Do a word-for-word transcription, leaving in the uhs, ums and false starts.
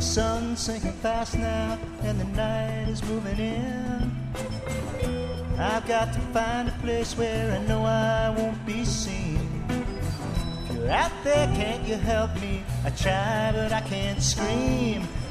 sun's sinking fast now, and the night is moving in. I've got to find a place where I know I won't be seen. If you're out there, can't you help me? I try, but I can't scream.